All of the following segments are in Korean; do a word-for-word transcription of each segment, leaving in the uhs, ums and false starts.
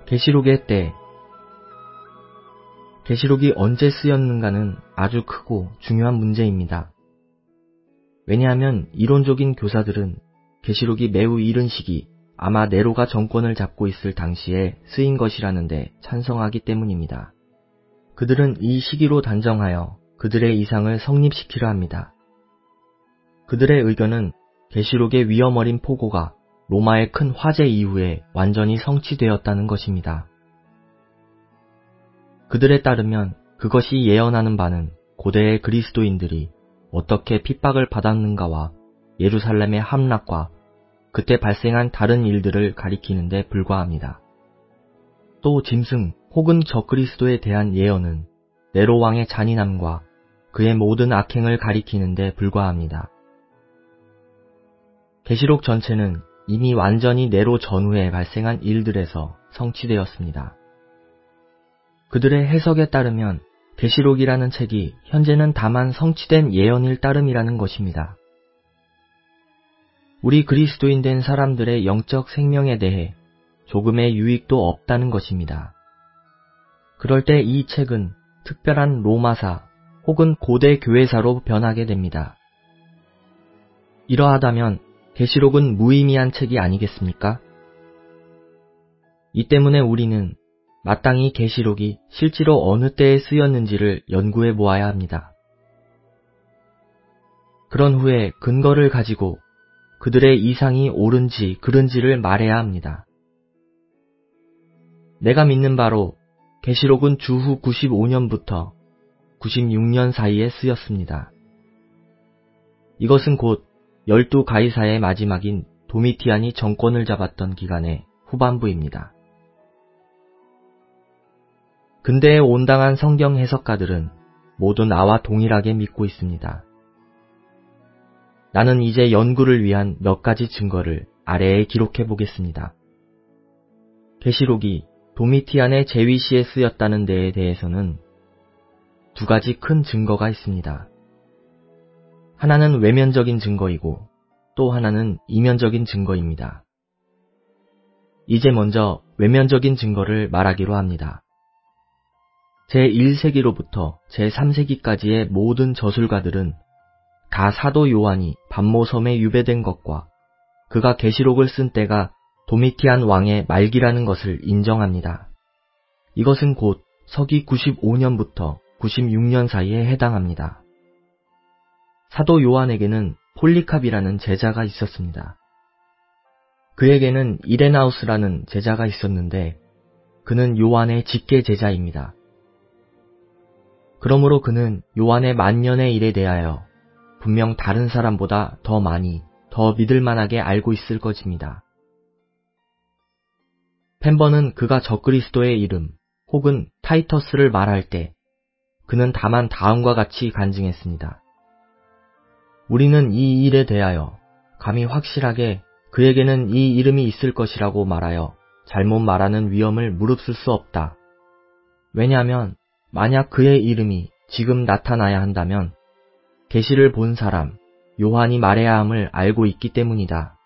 계시록의 때. 계시록이 언제 쓰였는가는 아주 크고 중요한 문제입니다. 왜냐하면 이론적인 교사들은 계시록이 매우 이른 시기, 아마 네로가 정권을 잡고 있을 당시에 쓰인 것이라는데 찬성하기 때문입니다. 그들은 이 시기로 단정하여 그들의 이상을 성립시키려 합니다. 그들의 의견은 계시록의 위험 어린 포고가 로마의 큰 화재 이후에 완전히 성취되었다는 것입니다. 그들에 따르면 그것이 예언하는 바는 고대의 그리스도인들이 어떻게 핍박을 받았는가와 예루살렘의 함락과 그때 발생한 다른 일들을 가리키는 데 불과합니다. 또 짐승 혹은 적그리스도에 대한 예언은 네로 왕의 잔인함과 그의 모든 악행을 가리키는 데 불과합니다. 계시록 전체는 이미 완전히 네로 전후에 발생한 일들에서 성취되었습니다. 그들의 해석에 따르면 계시록이라는 책이 현재는 다만 성취된 예언일 따름이라는 것입니다. 우리 그리스도인 된 사람들의 영적 생명에 대해 조금의 유익도 없다는 것입니다. 그럴 때 이 책은 특별한 로마사 혹은 고대 교회사로 변하게 됩니다. 이러하다면 계시록은 무의미한 책이 아니겠습니까? 이 때문에 우리는 마땅히 계시록이 실제로 어느 때에 쓰였는지를 연구해 보아야 합니다. 그런 후에 근거를 가지고 그들의 이상이 옳은지 그른지를 말해야 합니다. 내가 믿는 바로 계시록은 주후 구십오 년부터 구십육 년 사이에 쓰였습니다. 이것은 곧 열두 가이사의 마지막인 도미티안이 정권을 잡았던 기간의 후반부입니다. 근대에 온당한 성경 해석가들은 모두 나와 동일하게 믿고 있습니다. 나는 이제 연구를 위한 몇 가지 증거를 아래에 기록해 보겠습니다. 계시록이 도미티안의 재위시에 쓰였다는 데에 대해서는 두 가지 큰 증거가 있습니다. 하나는 외면적인 증거이고 또 하나는 이면적인 증거입니다. 이제 먼저 외면적인 증거를 말하기로 합니다. 제일 세기로부터 제삼 세기까지의 모든 저술가들은 다 사도 요한이 밤모섬에 유배된 것과 그가 계시록을 쓴 때가 도미티안 왕의 말기라는 것을 인정합니다. 이것은 곧 서기 구십오 년부터 구십육 년 사이에 해당합니다. 사도 요한에게는 폴리캅이라는 제자가 있었습니다. 그에게는 이레나우스라는 제자가 있었는데 그는 요한의 직계 제자입니다. 그러므로 그는 요한의 만년의 일에 대하여 분명 다른 사람보다 더 많이, 더 믿을만하게 알고 있을 것입니다. 펜버는 그가 적그리스도의 이름 혹은 타이터스를 말할 때 그는 다만 다음과 같이 간증했습니다. 우리는 이 일에 대하여 감히 확실하게 그에게는 이 이름이 있을 것이라고 말하여 잘못 말하는 위험을 무릅쓸 수 없다. 왜냐하면 만약 그의 이름이 지금 나타나야 한다면 계시를 본 사람 요한이 말해야 함을 알고 있기 때문이다.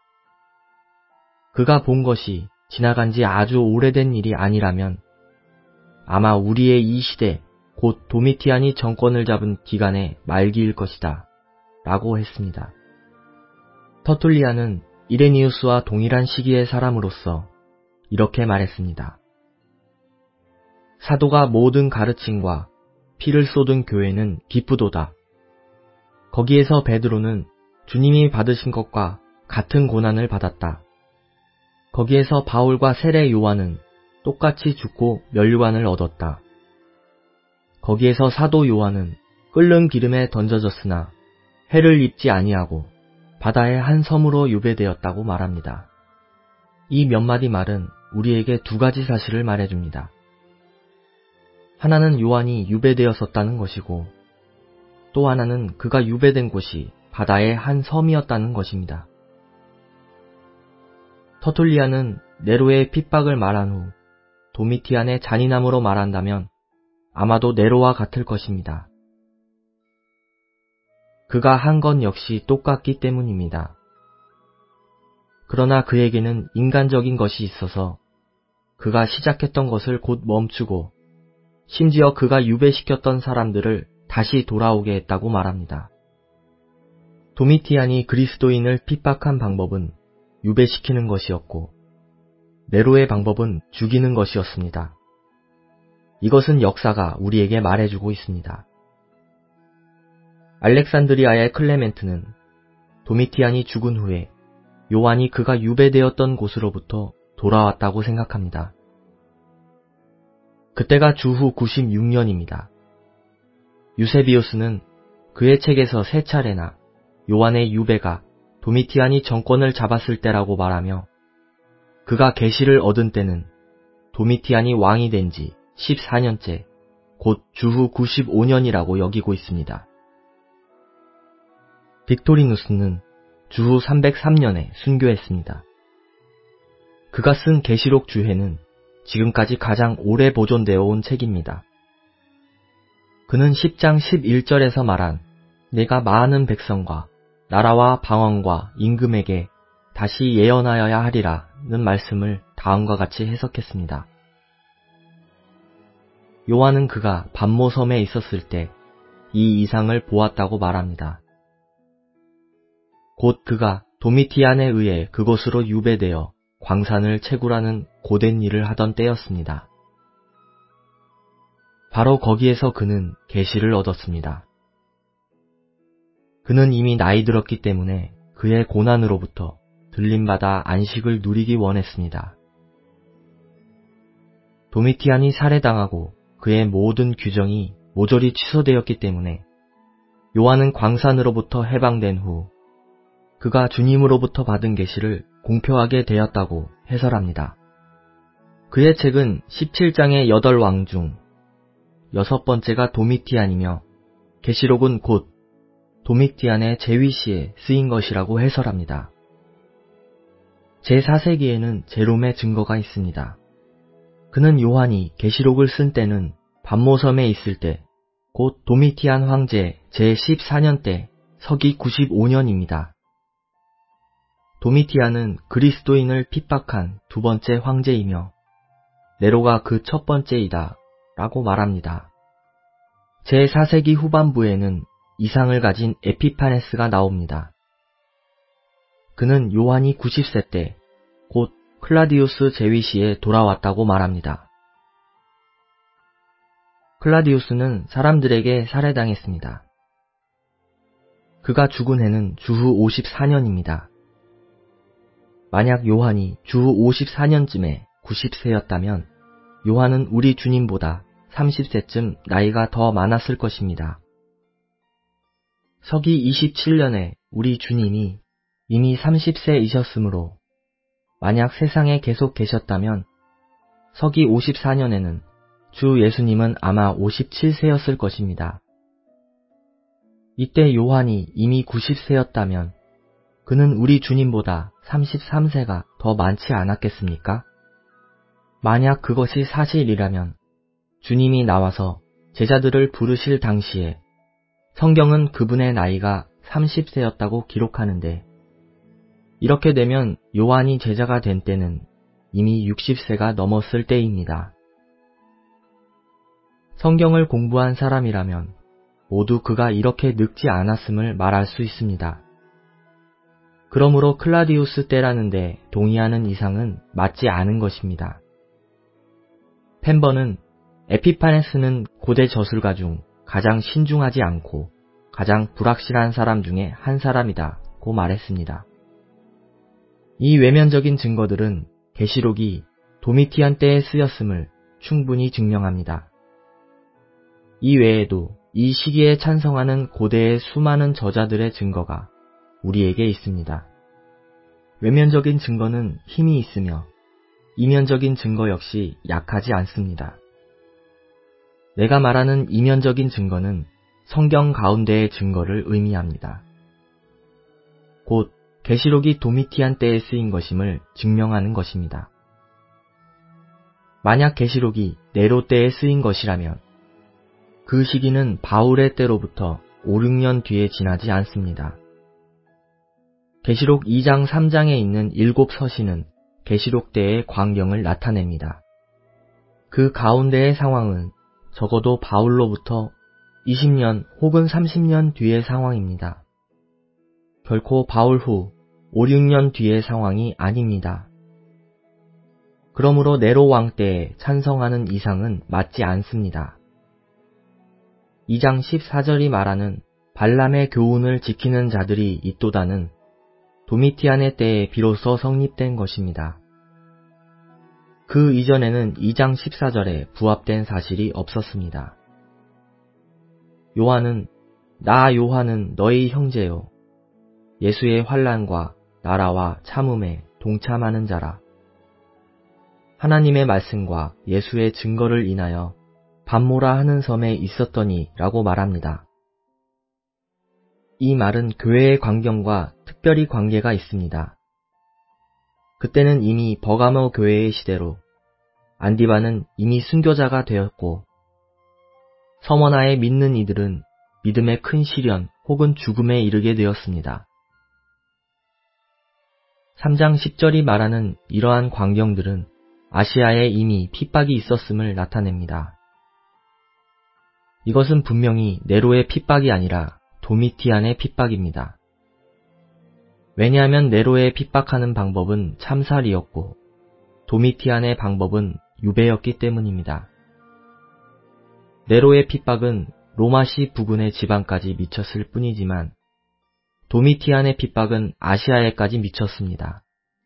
그가 본 것이 지나간 지 아주 오래된 일이 아니라면 아마 우리의 이 시대 곧 도미티안이 정권을 잡은 기간의 말기일 것이다. 라고 했습니다. 터툴리안은 이레니우스와 동일한 시기의 사람으로서 이렇게 말했습니다. 사도가 모든 가르침과 피를 쏟은 교회는 기쁘도다. 거기에서 베드로는 주님이 받으신 것과 같은 고난을 받았다. 거기에서 바울과 세례 요한은 똑같이 죽고 멸류관을 얻었다. 거기에서 사도 요한은 끓는 기름에 던져졌으나 해를 입지 아니하고 바다의 한 섬으로 유배되었다고 말합니다. 이 몇 마디 말은 우리에게 두 가지 사실을 말해줍니다. 하나는 요한이 유배되었었다는 것이고 또 하나는 그가 유배된 곳이 바다의 한 섬이었다는 것입니다. 터툴리안은 네로의 핍박을 말한 후 도미티안의 잔인함으로 말한다면 아마도 네로와 같을 것입니다. 그가 한 건 역시 똑같기 때문입니다. 그러나 그에게는 인간적인 것이 있어서 그가 시작했던 것을 곧 멈추고 심지어 그가 유배시켰던 사람들을 다시 돌아오게 했다고 말합니다. 도미티안이 그리스도인을 핍박한 방법은 유배시키는 것이었고 네로의 방법은 죽이는 것이었습니다. 이것은 역사가 우리에게 말해주고 있습니다. 알렉산드리아의 클레멘트는 도미티안이 죽은 후에 요한이 그가 유배되었던 곳으로부터 돌아왔다고 생각합니다. 그때가 주후 구십육 년입니다. 유세비우스는 그의 책에서 세 차례나 요한의 유배가 도미티안이 정권을 잡았을 때라고 말하며 그가 계시를 얻은 때는 도미티안이 왕이 된 지 십사 년째, 곧 주후 구십오 년이라고 여기고 있습니다. 빅토리누스는 주후 삼백삼 년에 순교했습니다. 그가 쓴 계시록 주해는 지금까지 가장 오래 보존되어 온 책입니다. 그는 십 장 십일 절에서 말한 내가 많은 백성과 나라와 방언과 임금에게 다시 예언하여야 하리라는 말씀을 다음과 같이 해석했습니다. 요한은 그가 반모섬에 있었을 때 이 이상을 보았다고 말합니다. 곧 그가 도미티안에 의해 그곳으로 유배되어 광산을 채굴하는 고된 일을 하던 때였습니다. 바로 거기에서 그는 계시를 얻었습니다. 그는 이미 나이 들었기 때문에 그의 고난으로부터 들림받아 안식을 누리기 원했습니다. 도미티안이 살해당하고 그의 모든 규정이 모조리 취소되었기 때문에 요한은 광산으로부터 해방된 후 그가 주님으로부터 받은 계시를 공표하게 되었다고 해설합니다. 그의 책은 십칠 장의 여덟 왕 중 여섯 번째가 도미티안이며 계시록은 곧 도미티안의 제위시에 쓰인 것이라고 해설합니다. 제사 세기에는 제롬의 증거가 있습니다. 그는 요한이 계시록을 쓴 때는 반모섬에 있을 때, 곧 도미티안 황제 제십사 년 때 서기 구십오 년입니다. 도미티안은 그리스도인을 핍박한 두 번째 황제이며 네로가 그 첫 번째이다 라고 말합니다. 제사 세기 후반부에는 이상을 가진 에피파네스가 나옵니다. 그는 요한이 구십 세 때 곧 클라디우스 제위시에 돌아왔다고 말합니다. 클라디우스는 사람들에게 살해당했습니다. 그가 죽은 해는 주후 오십사 년입니다. 만약 요한이 주후 오십사 년쯤에 구십 세였다면 요한은 우리 주님보다 삼십 세쯤 나이가 더 많았을 것입니다. 서기 이십칠 년에 우리 주님이 이미 삼십 세이셨으므로 만약 세상에 계속 계셨다면 서기 오십사 년에는 주 예수님은 아마 오십칠 세였을 것입니다. 이때 요한이 이미 구십 세였다면 그는 우리 주님보다 삼십삼 세가 더 많지 않았겠습니까? 만약 그것이 사실이라면 주님이 나와서 제자들을 부르실 당시에 성경은 그분의 나이가 삼십 세였다고 기록하는데 이렇게 되면 요한이 제자가 된 때는 이미 육십 세가 넘었을 때입니다. 성경을 공부한 사람이라면 모두 그가 이렇게 늙지 않았음을 말할 수 있습니다. 그러므로 클라디우스 때라는데 동의하는 이상은 맞지 않은 것입니다. 펜버는 에피파네스는 고대 저술가 중 가장 신중하지 않고 가장 불확실한 사람 중에 한 사람이다고 말했습니다. 이 외면적인 증거들은 계시록이 도미티안 때에 쓰였음을 충분히 증명합니다. 이 외에도 이 시기에 찬성하는 고대의 수많은 저자들의 증거가 우리에게 있습니다. 외면적인 증거는 힘이 있으며 이면적인 증거 역시 약하지 않습니다. 내가 말하는 이면적인 증거는 성경 가운데의 증거를 의미합니다. 곧 계시록이 도미티안 때에 쓰인 것임을 증명하는 것입니다. 만약 계시록이 네로 때에 쓰인 것이라면 그 시기는 바울의 때로부터 오, 육 년 뒤에 지나지 않습니다. 계시록 이 장 삼 장에 있는 일곱 서신은 계시록 때의 광경을 나타냅니다. 그 가운데의 상황은 적어도 바울로부터 이십 년 혹은 삼십 년 뒤의 상황입니다. 결코 바울 후 오, 육 년 뒤의 상황이 아닙니다. 그러므로 네로 왕 때에 찬성하는 이상은 맞지 않습니다. 이 장 십사 절이 말하는 발람의 교훈을 지키는 자들이 있도다는 도미티안의 때에 비로소 성립된 것입니다. 그 이전에는 이 장 십사 절에 부합된 사실이 없었습니다. 요한은 나 요한은 너희 형제요 예수의 환난과 나라와 참음에 동참하는 자라. 하나님의 말씀과 예수의 증거를 인하여 밤모라 하는 섬에 있었더니 라고 말합니다. 이 말은 교회의 광경과 특별히 관계가 있습니다. 그때는 이미 버가모 교회의 시대로 안디바는 이미 순교자가 되었고 서머나에 믿는 이들은 믿음의 큰 시련 혹은 죽음에 이르게 되었습니다. 삼 장 십 절이 말하는 이러한 광경들은 아시아에 이미 핍박이 있었음을 나타냅니다. 이것은 분명히 네로의 핍박이 아니라 도미티안의 핍박입니다. 왜냐하면 네로의 핍박하는 방법은 참살이었고 도미티안의 방법은 유배였기 때문입니다. 네로의 핍박은 로마시 부근의 지방까지 미쳤을 뿐이지만 도미티안의 핍박은 아시아에까지 미쳤습니다.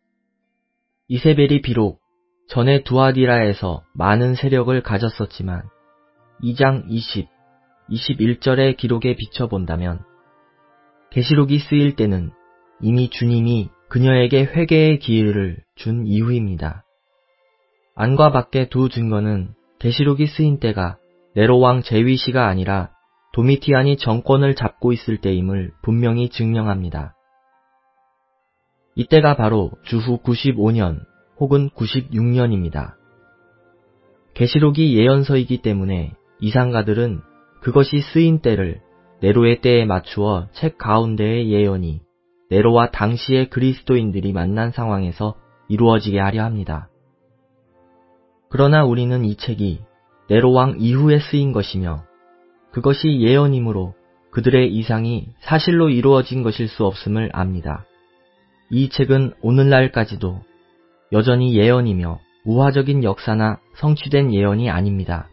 이세벨이 비록 전에 두아디라에서 많은 세력을 가졌었지만 이 장 이십, 이십일 절의 기록에 비춰본다면 계시록이 쓰일 때는 이미 주님이 그녀에게 회개의 기회를 준 이후입니다. 안과 밖의 두 증거는 계시록이 쓰인 때가 네로 왕 제위시가 아니라 도미티안이 정권을 잡고 있을 때임을 분명히 증명합니다. 이때가 바로 주후 구십오 년 혹은 구십육 년입니다. 계시록이 예언서이기 때문에 이상가들은 그것이 쓰인 때를 네로의 때에 맞추어 책 가운데의 예언이 네로와 당시의 그리스도인들이 만난 상황에서 이루어지게 하려 합니다. 그러나 우리는 이 책이 네로 왕 이후에 쓰인 것이며 그것이 예언이므로 그들의 이상이 사실로 이루어진 것일 수 없음을 압니다. 이 책은 오늘날까지도 여전히 예언이며 우화적인 역사나 성취된 예언이 아닙니다.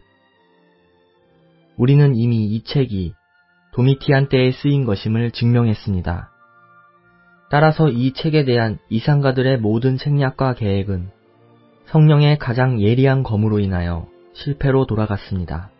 우리는 이미 이 책이 도미티안 때에 쓰인 것임을 증명했습니다. 따라서 이 책에 대한 이상가들의 모든 책략과 계획은 성령의 가장 예리한 검으로 인하여 실패로 돌아갔습니다.